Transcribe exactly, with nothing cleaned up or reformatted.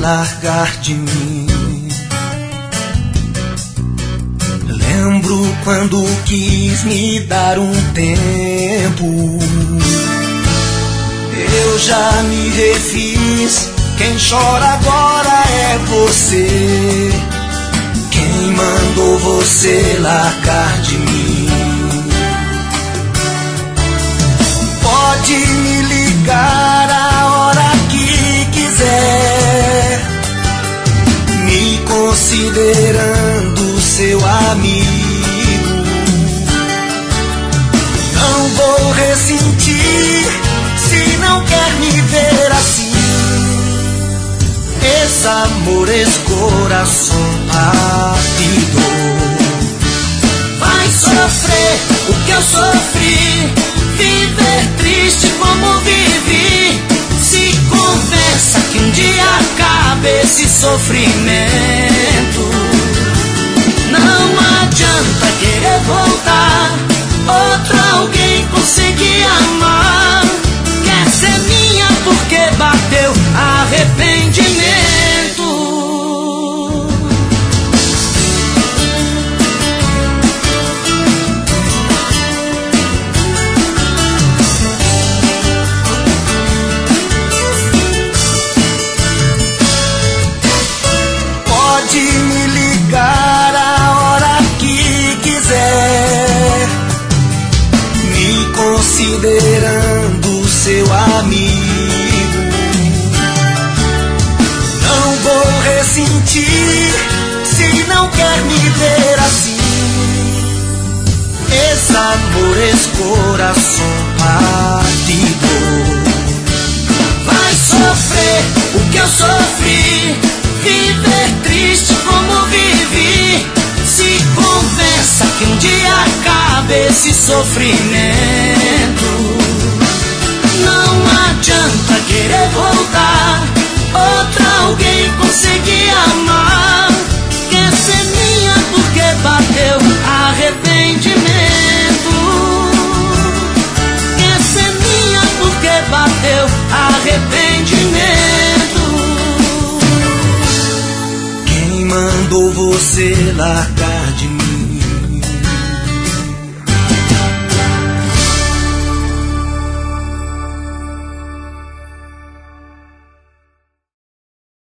largar de mim. Lembro quando quis me dar um tempo. Eu já me refiz. Quem chora agora é você. Quem mandou você largar de mim? Pode me ligar a hora que quiser, me considerando seu amigo. Não vou ressentir se não quer me ver assim. Esse amor, esse coração partido. Vai sofrer o que eu sofri, viver triste como vivi. Se confessa que um dia acaba esse sofrimento. Não adianta querer voltar, outro alguém conseguir amar. Quer ser minha porque bateu arrependimento. Pode me ligar a hora que quiser, me considerando seu amigo. Não vou ressentir se não quer me ver assim. Esse amor, esse coração partido. Vai sofrer o que eu sofri, viver triste como vivi. Se confessa que um dia acaba esse sofrimento. Não adianta querer voltar, outro alguém conseguir amar. Quer ser minha porque bateu arrependimento. Quer ser minha porque bateu arrependimento. Quem mandou você largar